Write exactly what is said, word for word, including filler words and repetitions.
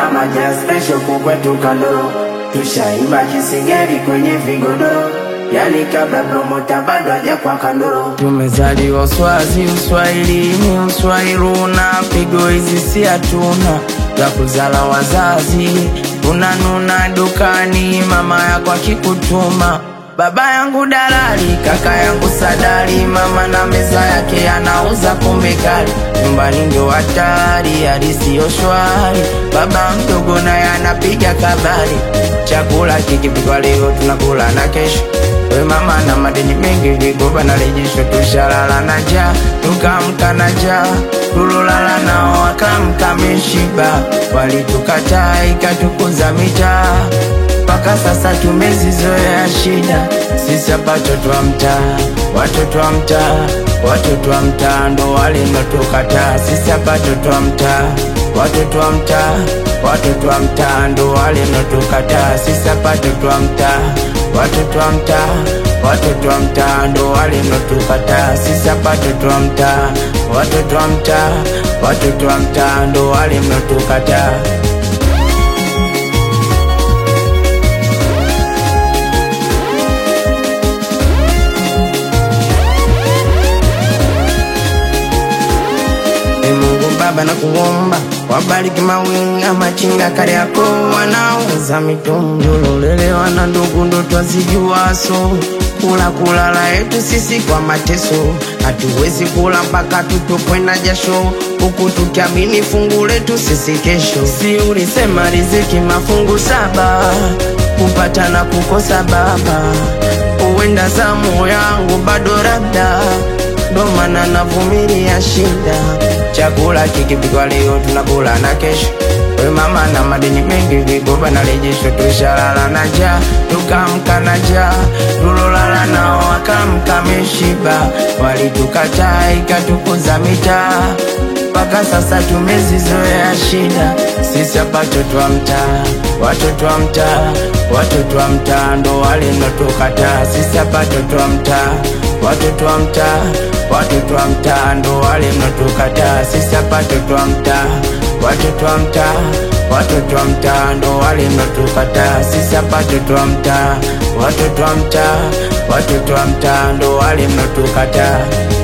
kama jazz special kukwetu kando. Tushaimba kisingeri kwenye vigodoro, yani kabla promota bado haja kwa kando. Tumezaliwa uswazi, uswahilini, uswahiluna, pigo hizi si hatuna za kuzala wazazi. Unanuna dukani, mama yako akikutuma, baba yangu dalali, kaka yangu sadali, mama na meza yake anauza pombe kali. Nyumbani ndio hatari, hali siyo shwari, baba mdogo naye anapiga kabari. Chakula kikipikwa leo tunakula na kesho, we mama na madeni mengi vigoba na rejesho. Tushalala na njaa, tukamka na njaa, tulolala nao wakamka meshiba. Walitukataa ikatukuza mitaa, mpaka sasa tumezizoea shida. Sisi hapa watoto wa mtaa, watoto wa mtaa, watoto wa mtaa ndo walinotukataa. Sisi hapa watoto wa mtaa, watoto wa mtaa, watoto wa mtaa ndo walinotukataa. Sisi hapa watoto wa mtaa, watoto wa mtaa, watoto wa mtaa ndo walinotukataa. Sisi hapa watoto wa mtaa, watoto wa mtaa, watoto wa mtaa ndo walinotukataa. Baba na kuomba wabariki mawinga machinga kari yako, wanauza mitundu lelewa na ndugu ndo twazijuaso. Kula kulala yetu sisi kwa mateso, hatuwezi kula mpaka tutupwe na jasho, huku tukiamini fungu letu sisi kesho. Si ulisema riziki mafungu saba, kupata na kukosa baba, uenda zamu yangu bado labda, ndo maana navumilia shida. Chakula kikipikwa leo tunakula na kesho, we mama na madeni mengi vigoba na rejesho. Tushalala na njaa, tukamka na njaa, tulolala nao wakamka meshiba. Walitukataa ikatukuza mitaa, mpaka sasa tumezizoea shida. Sisi hapa watoto wa mtaa, watoto wa mtaa, watoto wa mtaa ndo walinotukataa. Sisi hapa watoto wa mtaa, watoto wa mtaa, watoto wa mtaa ndo walinotukataa. Sisi hapa watoto wa mtaa, watoto wa mtaa, watoto wa mtaa ndo walinotukataa. Sisi hapa watoto wa mtaa, watoto wa mtaa, watoto wa mtaa ndo walinotukataa.